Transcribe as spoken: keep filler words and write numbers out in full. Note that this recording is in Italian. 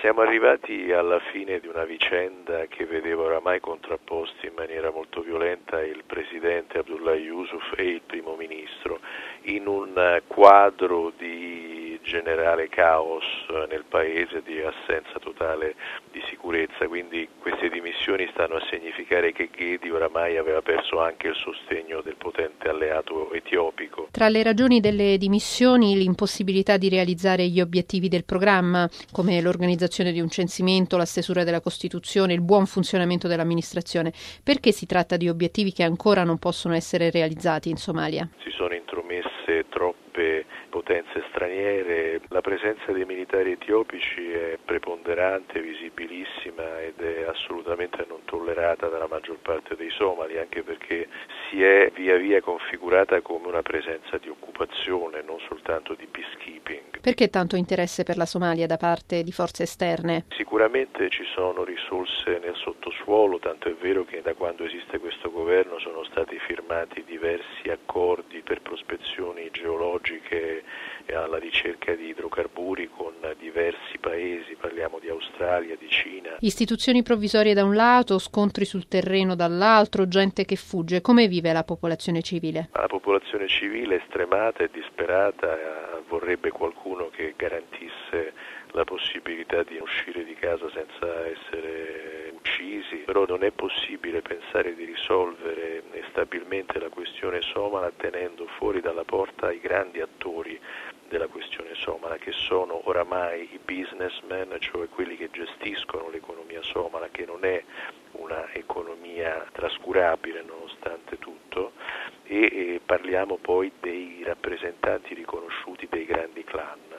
Siamo arrivati alla fine di una vicenda che vedeva oramai contrapposti in maniera molto violenta il presidente Abdullah Yusuf e il primo ministro, in un quadro di generale caos nel paese, di assenza totale di sicurezza, quindi queste dimissioni stanno a significare che Ghedi oramai aveva perso anche il sostegno del potente alleato etiopico. Tra le ragioni delle dimissioni, l'impossibilità di realizzare gli obiettivi del programma, come l'organizzazione di un censimento, la stesura della Costituzione, il buon funzionamento dell'amministrazione. Perché si tratta di obiettivi che ancora non possono essere realizzati in Somalia? Si sono intromesse troppe potenze straniere, la presenza dei militari etiopici è preponderante, visibilissima ed è assolutamente non tollerata dalla maggior parte dei somali, anche perché si è via via configurata come una presenza di occupazione, non soltanto di peacekeeping. Perché tanto interesse per la Somalia da parte di forze esterne? Sicuramente ci sono risorse nel sottosuolo, tanto è vero che da quando esiste questo governo sono stati firmati diversi accordi per prospezioni geologiche e alla ricerca di idrocarburi con diversi paesi, parliamo di Australia, di Cina. Istituzioni provvisorie da un lato, scontri sul terreno dall'altro, gente che fugge. Come vive la popolazione civile? La popolazione civile è stremata e disperata, vorrebbe qualcuno che garantisse la possibilità di uscire di casa senza essere uccisi, però non è possibile pensare di risolvere stabilmente la questione somala tenendo fuori dalla porta i grandi attori della questione somala, che sono oramai i businessmen, cioè quelli che gestiscono l'economia somala, che non è una economia trascurabile nonostante tutto, e, e parliamo poi dei rappresentanti riconosciuti dei grandi clan.